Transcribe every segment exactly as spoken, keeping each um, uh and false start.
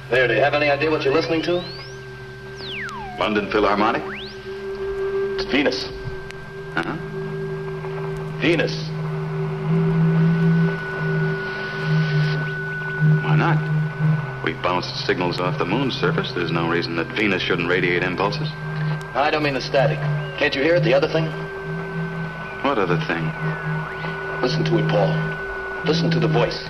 There, do you have any idea what you're listening to? London Philharmonic? It's Venus. Uh-huh. Venus. Why not? We bounced signals off the moon's surface. There's no reason that Venus shouldn't radiate impulses. I don't mean the static. Can't you hear it, the other thing? What other thing? Listen to it, Paul. Listen to the voice.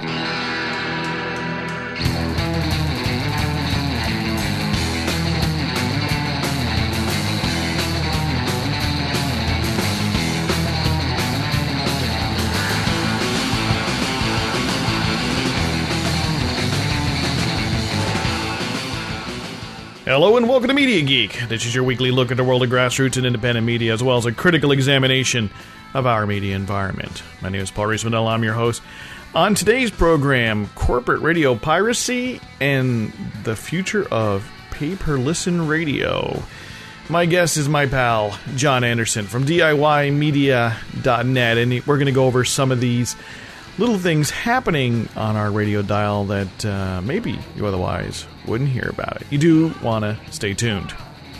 Hello and welcome to Media Geek. This is your weekly look at the world of grassroots and independent media, as well as a critical examination of our media environment. My name is Paul Rees-Mandel. I'm your host. On today's program, corporate radio piracy and the future of pay-per-listen radio. My guest is my pal, John Anderson from D I Y media dot net, and we're going to go over some of these little things happening on our radio dial that uh, maybe you otherwise wouldn't hear about it. You do want to stay tuned.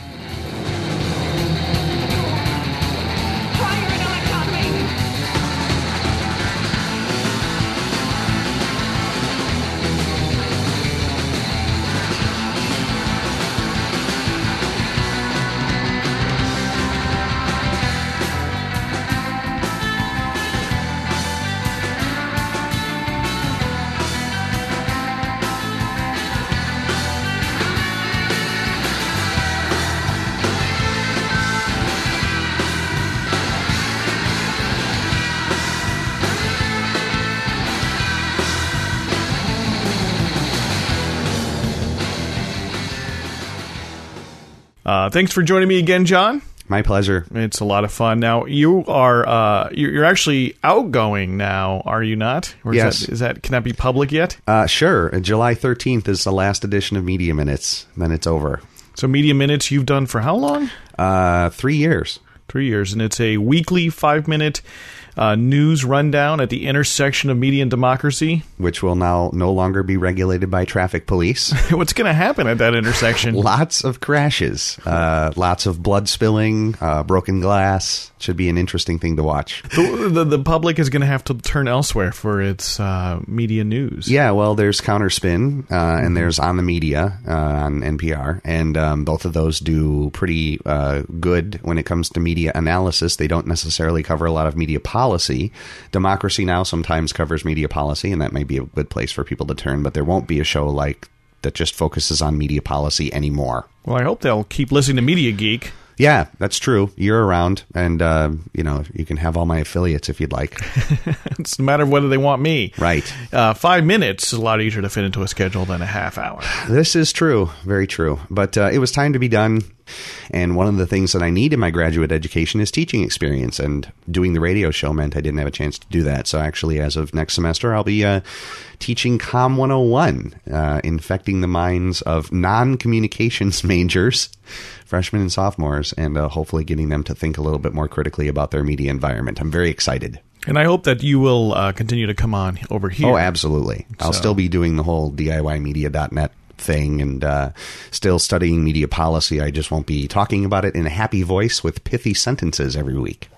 Uh, thanks for joining me again, John. My pleasure. It's a lot of fun. Now, you are uh, you're actually outgoing now, are you not? Or is yes. That, is that can that be public yet? Uh, sure. July thirteenth is the last edition of Media Minutes. Then it's over. So Media Minutes you've done for how long? Uh, three years. Three years, and it's a weekly five-minute uh, news rundown at the intersection of media and democracy. Which will now no longer be regulated by traffic police. What's going to happen at that intersection? Lots of crashes. Uh, lots of blood spilling, uh, broken glass. Should be an interesting thing to watch. The, the, the public is going to have to turn elsewhere for its uh, media news. Yeah, well, there's Counterspin, uh, mm-hmm. and there's On the Media uh, on N P R, and um, both of those do pretty uh, good when it comes to media analysis. They don't necessarily cover a lot of media policy. Democracy Now! Sometimes covers media policy, and that may be a good place for people to turn, but there won't be a show like that just focuses on media policy anymore. Well, I hope they'll keep listening to Media Geek. Yeah, that's true. You're around, and, uh, you know, you can have all my affiliates if you'd like. It's a matter of whether they want me. Right. Uh, five minutes is a lot easier to fit into a schedule than a half hour. This is true. Very true. But uh, it was time to be done. And one of the things that I need in my graduate education is teaching experience. And doing the radio show meant I didn't have a chance to do that. So actually, as of next semester, I'll be uh, teaching Com one oh one, uh, infecting the minds of non-communications majors, freshmen and sophomores, and uh, hopefully getting them to think a little bit more critically about their media environment. I'm very excited. And I hope that you will uh, continue to come on over here. Oh, absolutely. So. I'll still be doing the whole D I Y media dot net thing and uh, still studying media policy. I just won't be talking about it in a happy voice with pithy sentences every week.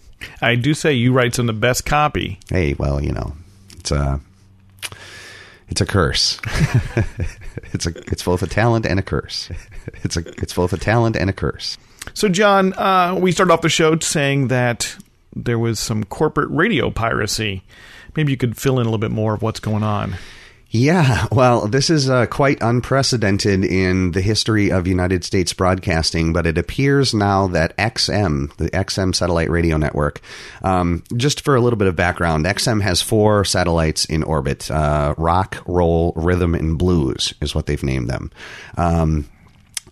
I do say you write some of the best copy. Hey, well, you know, it's a it's a curse. it's a it's both a talent and a curse. It's a it's both a talent and a curse. So, John, uh, we started off the show saying that there was some corporate radio piracy. Maybe you could fill in a little bit more of what's going on. Yeah, well, this is uh, quite unprecedented in the history of United States broadcasting, but it appears now that X M, the X M satellite radio network, um, just for a little bit of background, X M has four satellites in orbit. Uh, rock, roll, rhythm, and blues is what they've named them. Um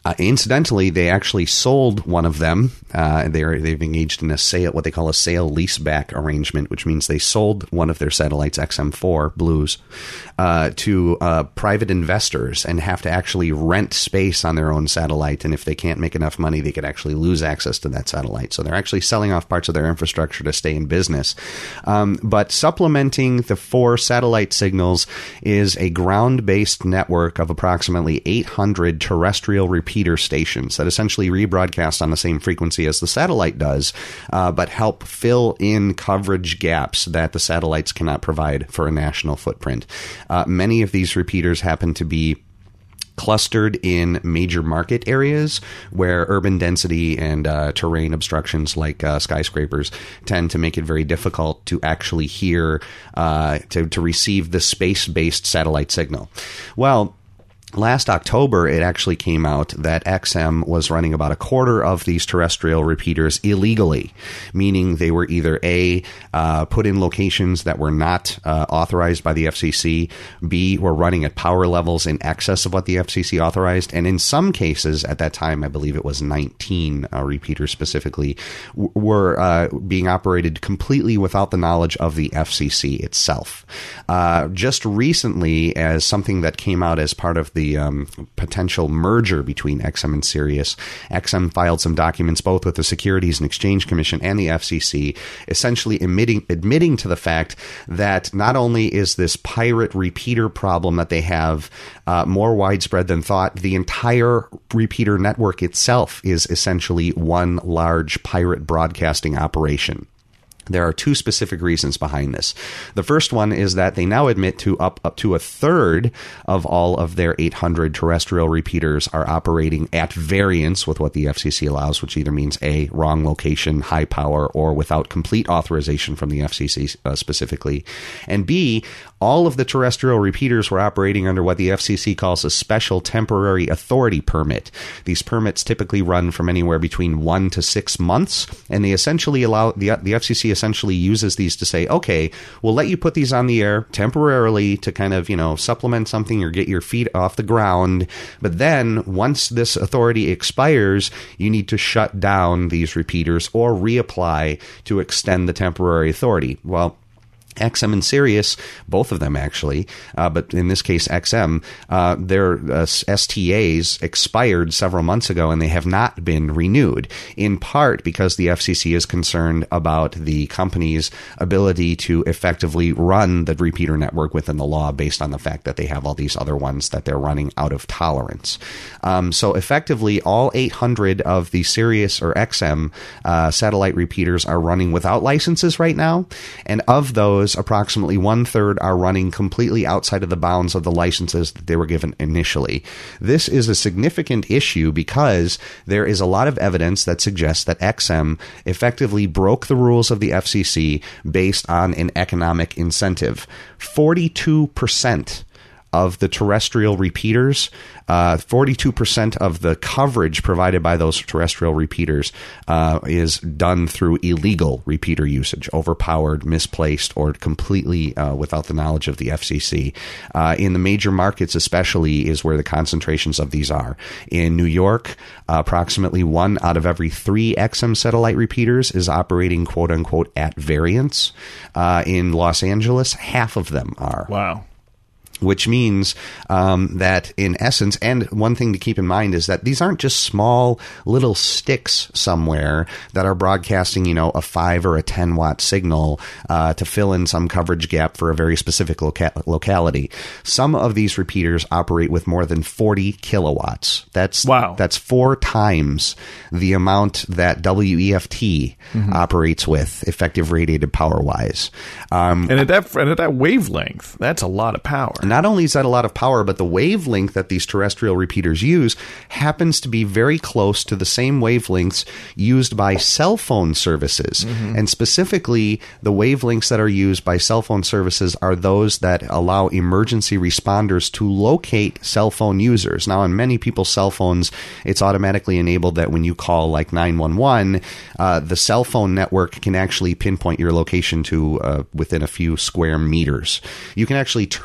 Uh, incidentally, they actually sold one of them. Uh, they're, they've engaged in a sale, what they call a sale leaseback arrangement, which means they sold one of their satellites, X M four Blues, uh, to uh, private investors and have to actually rent space on their own satellite. And if they can't make enough money, they could actually lose access to that satellite. So they're actually selling off parts of their infrastructure to stay in business. Um, but supplementing the four satellite signals is a ground-based network of approximately eight hundred terrestrial repeaters repeater stations that essentially rebroadcast on the same frequency as the satellite does, uh, but help fill in coverage gaps that the satellites cannot provide for a national footprint. Uh, many of these repeaters happen to be clustered in major market areas where urban density and uh, terrain obstructions like uh, skyscrapers tend to make it very difficult to actually hear, uh, to, to receive the space-based satellite signal. Well, last October, it actually came out that X M was running about a quarter of these terrestrial repeaters illegally, meaning they were either A, uh, put in locations that were not uh, authorized by the F C C, B, were running at power levels in excess of what the F C C authorized, and in some cases, at that time, I believe it was nineteen uh, repeaters specifically, w- were uh, being operated completely without the knowledge of the F C C itself. Uh, just recently, as something that came out as part of the The um, potential merger between X M and Sirius, X M filed some documents both with the Securities and Exchange Commission and the F C C, essentially admitting, admitting to the fact that not only is this pirate repeater problem that they have uh, more widespread than thought, the entire repeater network itself is essentially one large pirate broadcasting operation. There are two specific reasons behind this. The first one is that they now admit to up, up to a third of all of their eight hundred terrestrial repeaters are operating at variance with what the F C C allows, which either means A, wrong location, high power, or without complete authorization from the F C C uh, specifically. And B, all of the terrestrial repeaters were operating under what the F C C calls a special temporary authority permit. These permits typically run from anywhere between one to six months, and they essentially allow the, the F C C essentially uses these to say, okay, we'll let you put these on the air temporarily to kind of, you know, supplement something or get your feet off the ground. But then once this authority expires, you need to shut down these repeaters or reapply to extend the temporary authority. Well, X M and Sirius, both of them actually, uh, but in this case X M, uh, their uh, S T As expired several months ago and they have not been renewed, in part because the F C C is concerned about the company's ability to effectively run the repeater network within the law based on the fact that they have all these other ones that they're running out of tolerance. Um, so effectively, all eight hundred of the Sirius or X M uh, satellite repeaters are running without licenses right now, and of those, approximately one third are running completely outside of the bounds of the licenses that they were given initially. This is a significant issue because there is a lot of evidence that suggests that X M effectively broke the rules of the F C C based on an economic incentive. forty-two percent of the terrestrial repeaters, uh, forty-two percent of the coverage provided by those terrestrial repeaters uh, is done through illegal repeater usage, overpowered, misplaced, or completely uh, without the knowledge of the F C C. Uh, in the major markets especially is where the concentrations of these are. In New York, uh, approximately one out of every three X M satellite repeaters is operating quote-unquote at variance. Uh, in Los Angeles, half of them are. Wow. Which means um, that in essence, and one thing to keep in mind is that these aren't just small little sticks somewhere that are broadcasting, you know, a five or a ten watt signal uh, to fill in some coverage gap for a very specific loca- locality. Some of these repeaters operate with more than forty kilowatts. That's wow. That's four times the amount that W E F T mm-hmm. operates with, effective radiated power wise. Um, and at that and at that wavelength, that's a lot of power. Not only is that a lot of power, but the wavelength that these terrestrial repeaters use happens to be very close to the same wavelengths used by cell phone services. Mm-hmm. And specifically, the wavelengths that are used by cell phone services are those that allow emergency responders to locate cell phone users. Now, on many people's cell phones, it's automatically enabled that when you call like nine one one, uh, the cell phone network can actually pinpoint your location to uh, within a few square meters. You can actually turn that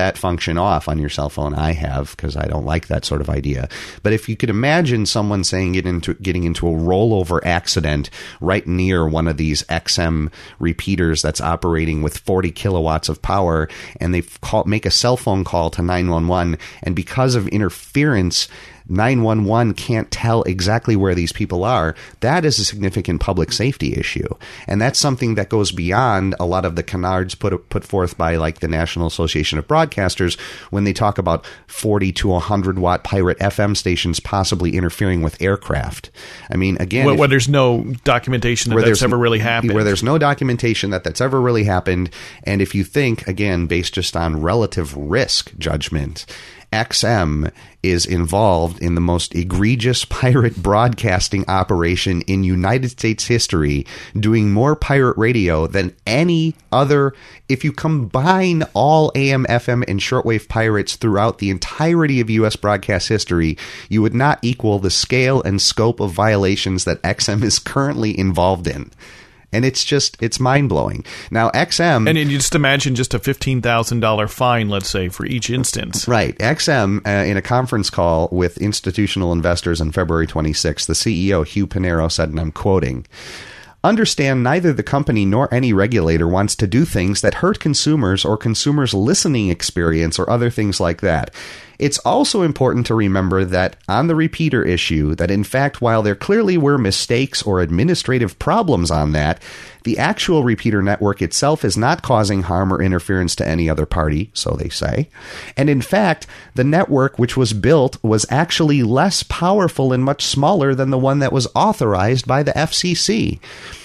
that function off on your cell phone. I have, because I don't like that sort of idea. But if you could imagine someone saying get into getting into a rollover accident right near one of these X M repeaters that's operating with forty kilowatts of power, and they call, make a cell phone call to nine one one, and because of interference, nine one one can't tell exactly where these people are, that is a significant public safety issue. And that's something that goes beyond a lot of the canards put put forth by like the National Association of Broadcasters when they talk about forty to one hundred watt pirate F M stations possibly interfering with aircraft. I mean, again... Where, if, where there's no documentation that that's ever really happened. Where there's no documentation that that's ever really happened. And if you think, again, based just on relative risk judgment, X M is involved in the most egregious pirate broadcasting operation in United States history, doing more pirate radio than any other. If you combine all A M, F M, and shortwave pirates throughout the entirety of U S broadcast history, you would not equal the scale and scope of violations that X M is currently involved in. And it's just, it's mind-blowing. Now, X M... And you just imagine just a fifteen thousand dollars fine, let's say, for each instance. Right. X M, uh, in a conference call with institutional investors on February twenty-sixth, the C E O, Hugh Pinero, said, and I'm quoting, "Understand neither the company nor any regulator wants to do things that hurt consumers or consumers' listening experience or other things like that. It's also important to remember that on the repeater issue, that in fact, while there clearly were mistakes or administrative problems on that, the actual repeater network itself is not causing harm or interference to any other party, so they say. And in fact, the network which was built was actually less powerful and much smaller than the one that was authorized by the F C C.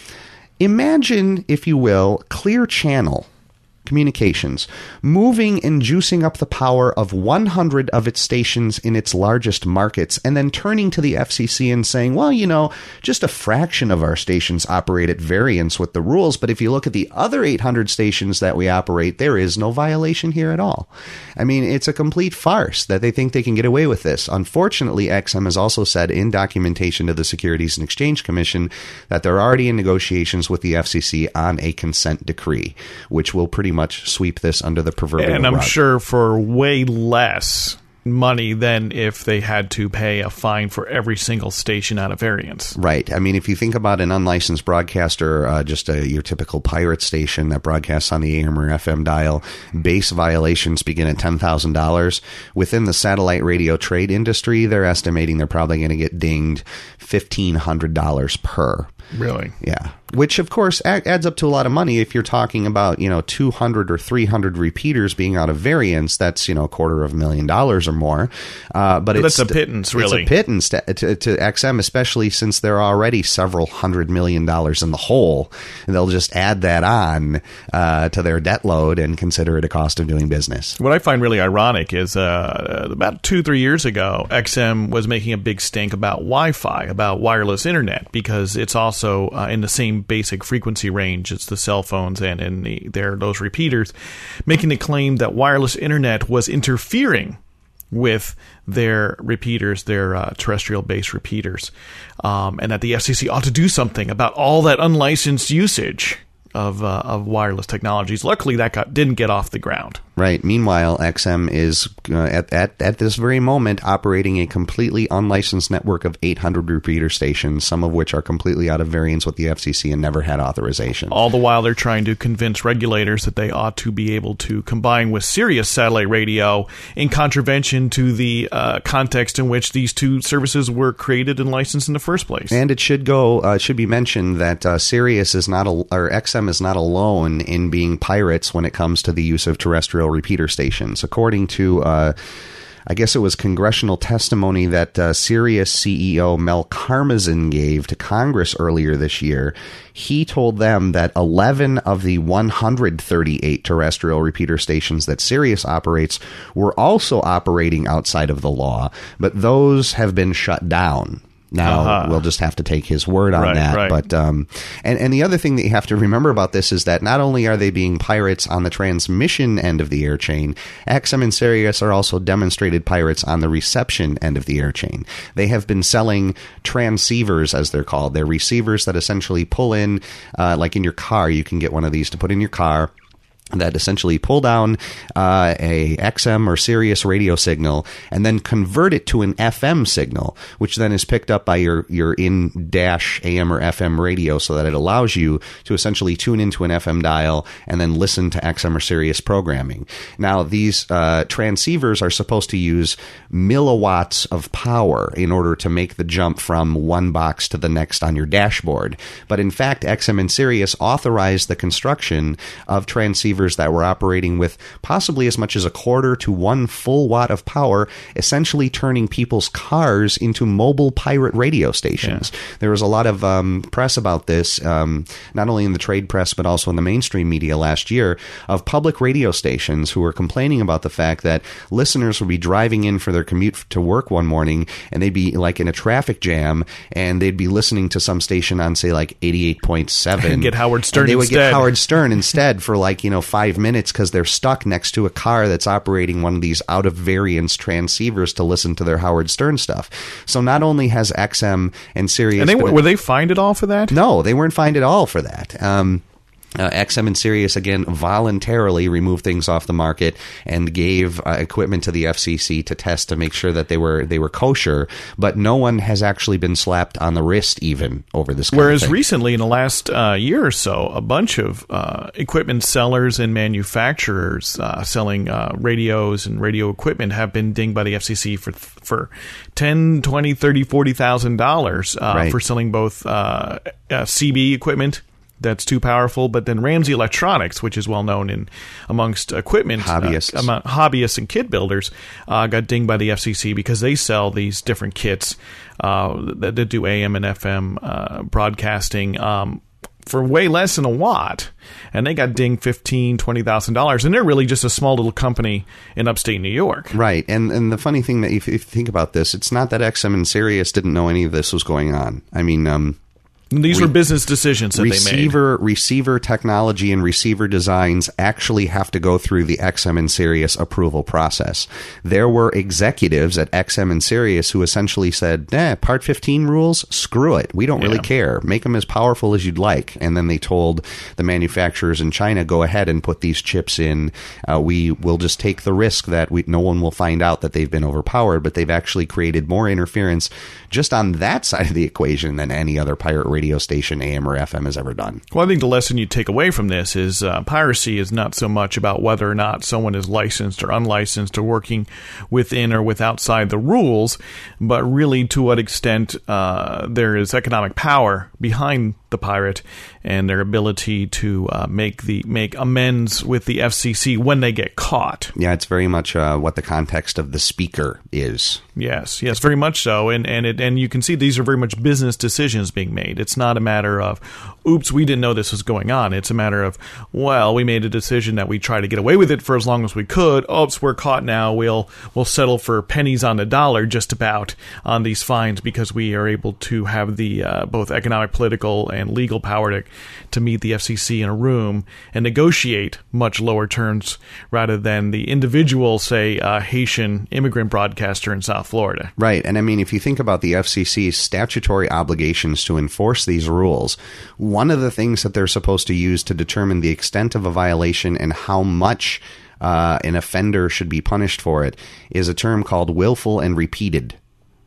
Imagine, if you will, Clear Channel Communications moving and juicing up the power of one hundred of its stations in its largest markets, and then turning to the F C C and saying, well, you know, just a fraction of our stations operate at variance with the rules, but if you look at the other eight hundred stations that we operate, there is no violation here at all. I mean, it's a complete farce that they think they can get away with this. Unfortunately, X M has also said in documentation to the Securities and Exchange Commission that they're already in negotiations with the F C C on a consent decree, which will pretty much sweep this under the proverbial rug. And I'm sure for way less money than if they had to pay a fine for every single station out of variance. Right. I mean, if you think about an unlicensed broadcaster, uh, just a, your typical pirate station that broadcasts on the A M or F M dial, base violations begin at ten thousand dollars. Within the satellite radio trade industry, they're estimating they're probably going to get dinged fifteen hundred dollars per. Really? Yeah. Which, of course, adds up to a lot of money. If you're talking about, you know, two hundred or three hundred repeaters being out of variance, that's, you know, a quarter of a million dollars or more. Uh, but, but it's it's a pittance, really. It's a pittance to, to, to X M, especially since they're already several hundred million dollars in the hole. And they'll just add that on uh, to their debt load and consider it a cost of doing business. What I find really ironic is uh, about two, three years ago, X M was making a big stink about Wi-Fi, about wireless internet, because it's also uh, in the same basic frequency range as the cell phones and in the there those repeaters, making the claim that wireless internet was interfering with their repeaters, their uh, terrestrial-based repeaters, um, and that the F C C ought to do something about all that unlicensed usage of uh, of wireless technologies. Luckily, that got, didn't get off the ground. Right. Meanwhile, X M is uh, at, at at this very moment operating a completely unlicensed network of eight hundred repeater stations, some of which are completely out of variance with the F C C and never had authorization. All the while, they're trying to convince regulators that they ought to be able to combine with Sirius satellite radio in contravention to the uh, context in which these two services were created and licensed in the first place. And it should go. Uh, it should be mentioned that uh, Sirius is not, a, or X M is not alone in being pirates when it comes to the use of terrestrial repeater stations. According to, uh, I guess it was congressional testimony that uh, Sirius C E O Mel Karmazin gave to Congress earlier this year, he told them that eleven of the one hundred thirty-eight terrestrial repeater stations that Sirius operates were also operating outside of the law, but those have been shut down. Now, uh-huh. we'll just have to take his word on right, that. Right. But um, and, and the other thing that you have to remember about this is that not only are they being pirates on the transmission end of the air chain, X M and Sirius are also demonstrated pirates on the reception end of the air chain. They have been selling transceivers, as they're called. They're receivers that essentially pull in, uh, like in your car, you can get one of these to put in your car. that essentially pull down uh, a X M or Sirius radio signal and then convert it to an F M signal, which then is picked up by your, your in-dash A M or F M radio so that it allows you to essentially tune into an F M dial and then listen to X M or Sirius programming. Now, these uh, transceivers are supposed to use milliwatts of power in order to make the jump from one box to the next on your dashboard. But in fact, X M and Sirius authorized the construction of transceivers that were operating with possibly as much as a quarter to one full watt of power, essentially turning people's cars into mobile pirate radio stations. Yeah. There was a lot of um, press about this, um, not only in the trade press, but also in the mainstream media last year, of public radio stations who were complaining about the fact that listeners would be driving in for their commute to work one morning, and they'd be like in a traffic jam, and they'd be listening to some station on, say, like eighty-eight point seven. And get Howard Stern and they would instead. get Howard Stern instead for like, you know, five minutes because they're stuck next to a car that's operating one of these out of variance transceivers to listen to their Howard Stern stuff. So not only has X M and Sirius... And they were, were they fined at all for that? No, they weren't fined at all for that. Um... Uh, X M and Sirius, again, voluntarily removed things off the market and gave uh, equipment to the F C C to test to make sure that they were they were kosher. But no one has actually been slapped on the wrist even over this kind Whereas of thing. recently, in the last uh, year or so, a bunch of uh, equipment sellers and manufacturers uh, selling uh, radios and radio equipment have been dinged by the F C C for for ten, twenty, thirty, forty thousand dollars uh, right. for selling both uh, uh, C B equipment that's too powerful, but then Ramsey Electronics, which is well known in amongst equipment hobbyists, uh, among hobbyists and kit builders, uh, got dinged by the F C C because they sell these different kits uh, that, that do A M and F M uh, broadcasting um, for way less than a watt, and they got dinged fifteen, twenty thousand dollars, and they're really just a small little company in upstate New York. Right, and and the funny thing that if, if you think about this, it's not that X M and Sirius didn't know any of this was going on. I mean, um. These Re- were business decisions that receiver, they made. Receiver technology and receiver designs actually have to go through the X M and Sirius approval process. There were executives at X M and Sirius who essentially said, eh, Part fifteen rules, screw it. We don't Yeah. really care. Make them as powerful as you'd like. And then they told the manufacturers in China, go ahead and put these chips in. Uh, we will just take the risk that we, no one will find out that they've been overpowered, but they've actually created more interference just on that side of the equation than any other pirate radio station, A M or F M, has ever done. Well, I think the lesson you take away from this is uh, piracy is not so much about whether or not someone is licensed or unlicensed or working within or with outside the rules, but really to what extent uh, there is economic power behind the pirate and their ability to uh, make the make amends with the F C C when they get caught. Yeah, it's very much uh, what the context of the speaker is. Yes, yes, very much so, and and it and you can see these are very much business decisions being made. It's not a matter of, oops, we didn't know this was going on. It's a matter of, well, we made a decision that we try to get away with it for as long as we could. Oops, we're caught now. We'll we'll settle for pennies on the dollar, just about, on these fines because we are able to have the uh, both economic, political, and legal power to to meet the F C C in a room and negotiate much lower terms rather than the individual, say, uh, Haitian immigrant broadcaster in South Florida. Right. And I mean, if you think about the F C C's statutory obligations to enforce these rules, one of the things that they're supposed to use to determine the extent of a violation and how much uh, an offender should be punished for it is a term called willful and repeated.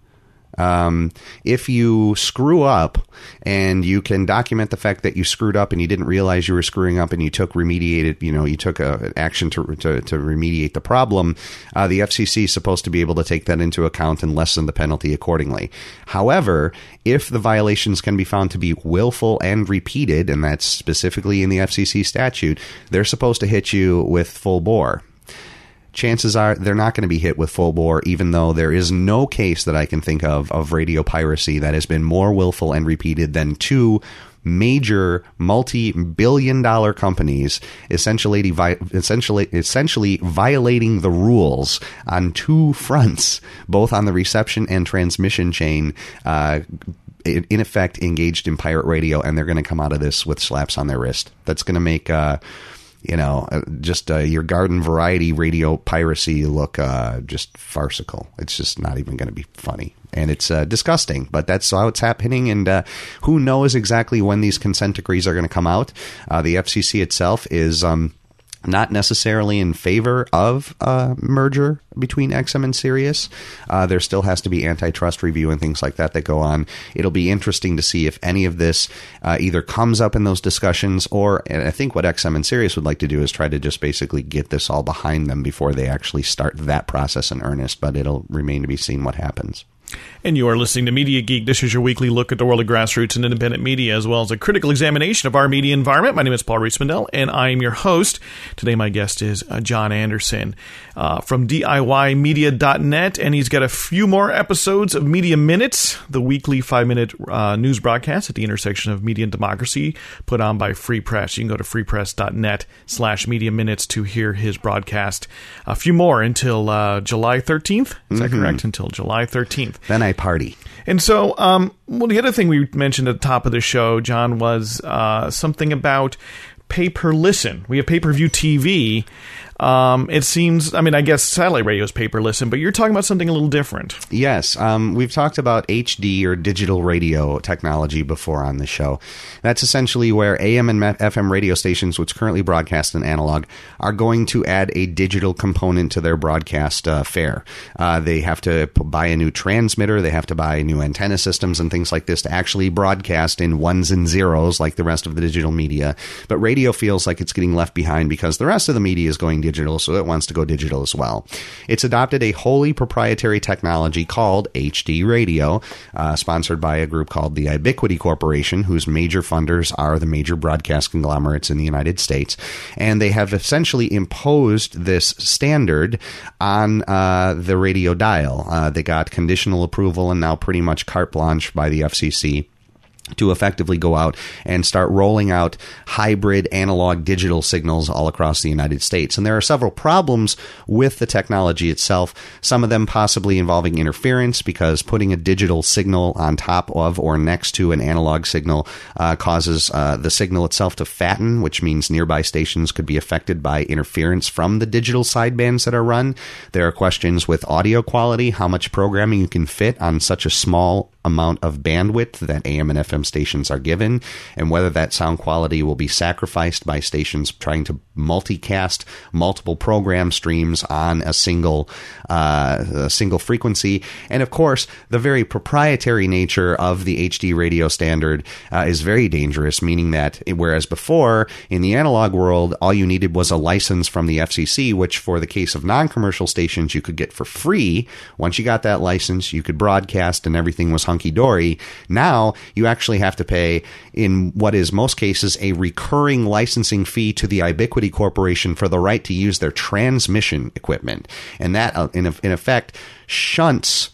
Um, if you screw up and you can document the fact that you screwed up and you didn't realize you were screwing up and you took remediated, you know, you took a, an action to, to, to remediate the problem, uh, the F C C is supposed to be able to take that into account and lessen the penalty accordingly. However, if the violations can be found to be willful and repeated, and that's specifically in the F C C statute, they're supposed to hit you with full bore. Chances are they're not going to be hit with full bore, even though there is no case that I can think of of radio piracy that has been more willful and repeated than two major multi-billion dollar companies essentially essentially essentially violating the rules on two fronts, both on the reception and transmission chain, uh, in effect engaged in pirate radio, and they're going to come out of this with slaps on their wrist. That's going to make uh you know, just uh, your garden variety radio piracy look uh, just farcical. It's just not even going to be funny. And it's uh, disgusting, but that's how it's happening. And uh, who knows exactly when these consent decrees are going to come out. Uh, the F C C itself is... Um, not necessarily in favor of a merger between X M and Sirius. Uh, there still has to be antitrust review and things like that that go on. It'll be interesting to see if any of this uh, either comes up in those discussions, or, and I think what X M and Sirius would like to do is try to just basically get this all behind them before they actually start that process in earnest, but it'll remain to be seen what happens. And you are listening to Media Geek. This is your weekly look at the world of grassroots and independent media, as well as a critical examination of our media environment. My name is Paul Rees-Mandel, and I am your host. Today, my guest is uh, John Anderson uh, from D I Y media dot net, and he's got a few more episodes of Media Minutes, the weekly five-minute uh, news broadcast at the intersection of media and democracy, put on by Free Press. You can go to freepress.net slash media minutes to hear his broadcast. A few more until uh, July thirteenth. Is that mm-hmm. correct? Until July thirteenth. Then I party. And so, um, well, the other thing we mentioned at the top of the show, John, was uh, something about pay-per-listen. We have pay-per-view T V. Um, it seems, I mean, I guess satellite radio is pay-per-listen, but you're talking about something a little different. Yes. Um, we've talked about H D or digital radio technology before on the show. That's essentially where A M and F M radio stations, which currently broadcast in analog, are going to add a digital component to their broadcast uh, fare. Uh, they have to p- buy a new transmitter. They have to buy new antenna systems and things like this to actually broadcast in ones and zeros like the rest of the digital media. But radio feels like it's getting left behind because the rest of the media is going digital, so it wants to go digital as well. It's adopted a wholly proprietary technology called H D radio, uh, sponsored by a group called the Ubiquity Corporation, whose major funders are the major broadcast conglomerates in the United States. And they have essentially imposed this standard on uh, the radio dial. Uh, they got conditional approval and now pretty much carte blanche by the F C C to effectively go out and start rolling out hybrid analog digital signals all across the United States. And there are several problems with the technology itself, some of them possibly involving interference, because putting a digital signal on top of or next to an analog signal uh, causes uh, the signal itself to fatten, which means nearby stations could be affected by interference from the digital sidebands that are run. There are questions with audio quality, how much programming you can fit on such a small amount of bandwidth that A M and F M stations are given, and whether that sound quality will be sacrificed by stations trying to multicast multiple program streams on a single uh, a single frequency. And of course, the very proprietary nature of the H D radio standard uh, is very dangerous, meaning that whereas before in the analog world, all you needed was a license from the F C C, which for the case of non-commercial stations you could get for free. Once you got that license, you could broadcast and everything was hunky-dory. Now you actually have to pay, in what is most cases, a recurring licensing fee to the Ubiquity Corporation for the right to use their transmission equipment. And that, uh, in, in effect, shunts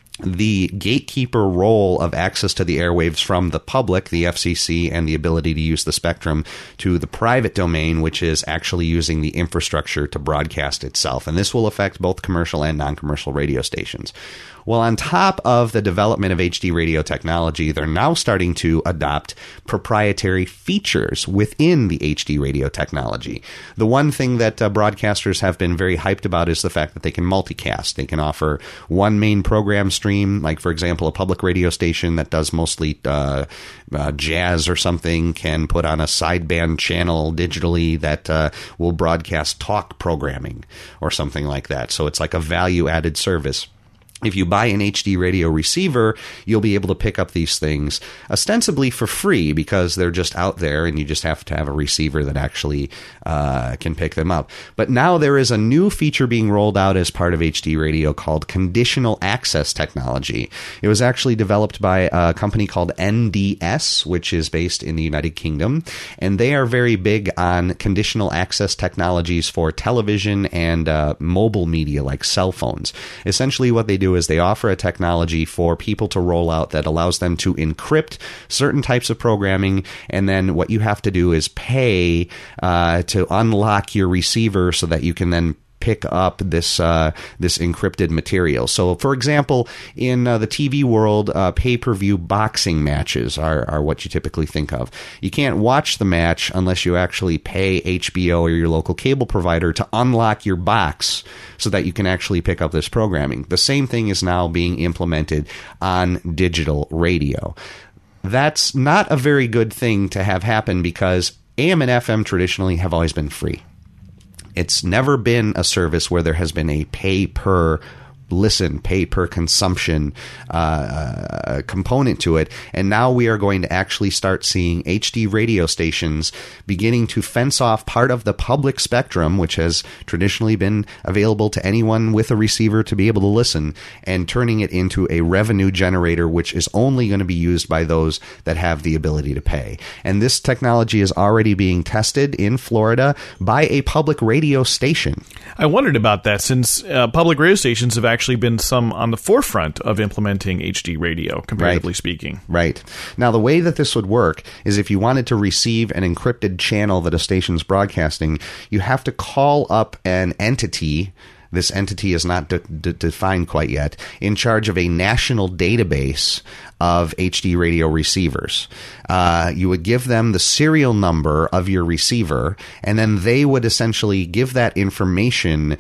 the gatekeeper role of access to the airwaves from the public, the F C C, and the ability to use the spectrum, to the private domain, which is actually using the infrastructure to broadcast itself. And this will affect both commercial and non-commercial radio stations. Well, on top of the development of H D radio technology, they're now starting to adopt proprietary features within the H D radio technology. The one thing that uh, broadcasters have been very hyped about is the fact that they can multicast. They can offer one main program stream, like, for example, a public radio station that does mostly uh, uh, jazz or something can put on a sideband channel digitally that uh, will broadcast talk programming or something like that. So it's like a value-added service. If you buy an H D radio receiver, you'll be able to pick up these things ostensibly for free because they're just out there and you just have to have a receiver that actually uh, can pick them up. But now there is a new feature being rolled out as part of H D radio called conditional access technology. It was actually developed by a company called N D S, which is based in the United Kingdom, and they are very big on conditional access technologies for television and uh, mobile media like cell phones. Essentially what they do is they offer a technology for people to roll out that allows them to encrypt certain types of programming, and then what you have to do is pay uh, to unlock your receiver so that you can then pick up this uh, this encrypted material. So, for example, in uh, the T V world, uh, pay-per-view boxing matches are, are what you typically think of. You can't watch the match unless you actually pay H B O or your local cable provider to unlock your box so that you can actually pick up this programming. The same thing is now being implemented on digital radio. That's not a very good thing to have happen because A M and F M traditionally have always been free. It's never been a service where there has been a pay per listen, pay per consumption uh, uh, component to it. And now we are going to actually start seeing H D radio stations beginning to fence off part of the public spectrum, which has traditionally been available to anyone with a receiver to be able to listen, and turning it into a revenue generator, which is only going to be used by those that have the ability to pay. And this technology is already being tested in Florida by a public radio station. I wondered about that, since uh, public radio stations have actually been some on the forefront of implementing H D radio, comparatively right. speaking. Right. Now, the way that this would work is if you wanted to receive an encrypted channel that a station's broadcasting, you have to call up an entity. This entity is not de- de- defined quite yet, in charge of a national database of H D radio receivers. Uh, you would give them the serial number of your receiver, and then they would essentially give that information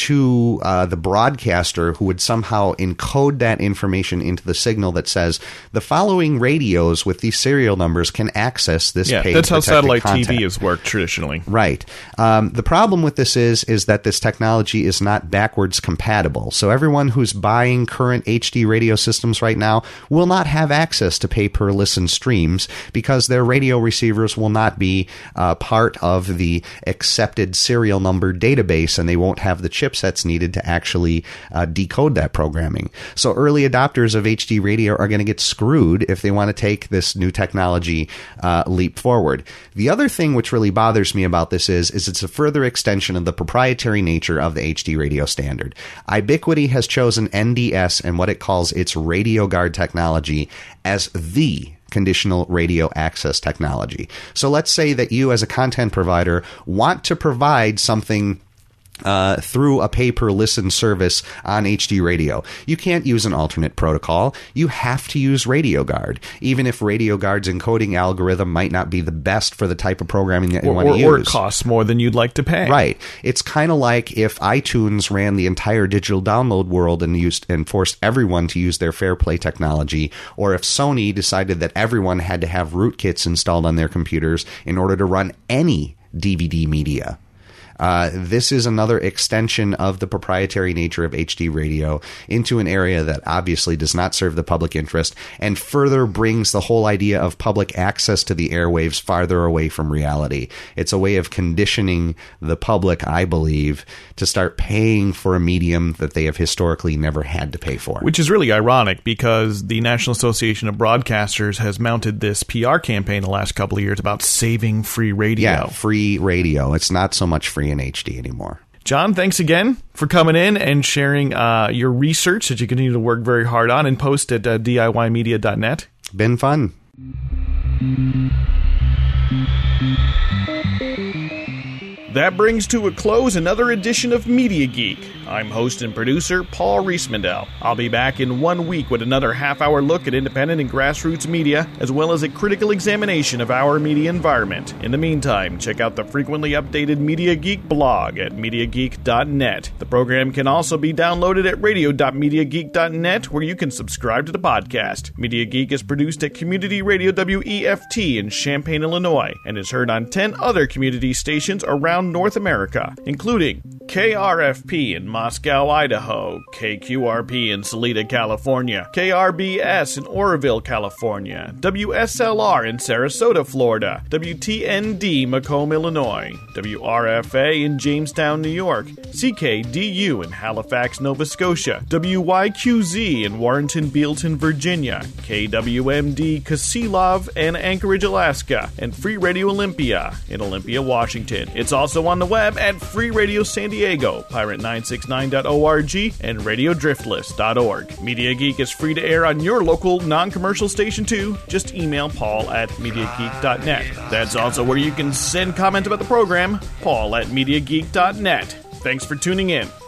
to uh, the broadcaster, who would somehow encode that information into the signal that says the following radios with these serial numbers can access this yeah, paid that's how protected satellite content. T V has worked traditionally. Right. Um, the problem with this is is that this technology is not backwards compatible. So everyone who's buying current H D radio systems right now will not have access to pay-per-listen streams, because their radio receivers will not be uh, part of the accepted serial number database, and they won't have the chipsets needed to actually uh, decode that programming. So early adopters of H D radio are going to get screwed if they want to take this new technology uh, leap forward. The other thing which really bothers me about this is, is it's a further extension of the proprietary nature of the H D radio standard. Ibiquity has chosen N D S and what it calls its Radio Guard technology as the conditional radio access technology. So let's say that you, as a content provider, want to provide something Uh, through a pay-per-listen service on H D radio. You can't use an alternate protocol. You have to use Radio Guard, even if Radio Guard's encoding algorithm might not be the best for the type of programming that you or, want to or, use. Or it costs more than you'd like to pay. Right. It's kind of like if iTunes ran the entire digital download world and used and forced everyone to use their FairPlay technology, or if Sony decided that everyone had to have rootkits installed on their computers in order to run any D V D media. Uh, this is another extension of the proprietary nature of H D radio into an area that obviously does not serve the public interest, and further brings the whole idea of public access to the airwaves farther away from reality. It's a way of conditioning the public, I believe, to start paying for a medium that they have historically never had to pay for. Which is really ironic, because the National Association of Broadcasters has mounted this P R campaign the last couple of years about saving free radio. Yeah, free radio. It's not so much free in H D anymore. John, thanks again for coming in and sharing uh, your research that you continue to work very hard on and post at uh, D I Y media dot net. Been fun. That brings to a close another edition of Media Geek. I'm host and producer Paul Riesmandel. I'll be back in one week with another half-hour look at independent and grassroots media, as well as a critical examination of our media environment. In the meantime, check out the frequently updated Media Geek blog at media geek dot net. The program can also be downloaded at radio dot media geek dot net, where you can subscribe to the podcast. Media Geek is produced at Community Radio W E F T in Champaign, Illinois, and is heard on ten other community stations around North America, including K R F P in Moscow, Idaho, K Q R P in Salida, California, K R B S in Oroville, California, W S L R in Sarasota, Florida, W T N D Macomb, Illinois, W R F A in Jamestown, New York, C K D U in Halifax, Nova Scotia, W Y Q Z in Warrenton, Bealton, Virginia, K W M D Kasilov and Anchorage, Alaska, and Free Radio Olympia in Olympia, Washington. It's also on the web at Free Radio San Diego, pirate nine six nine dot org, and radio driftless dot org. Media Geek is free to air on your local non-commercial station too. Just email Paul at media geek dot net. That's also where you can send comments about the program, Paul at media geek dot net. Thanks for tuning in.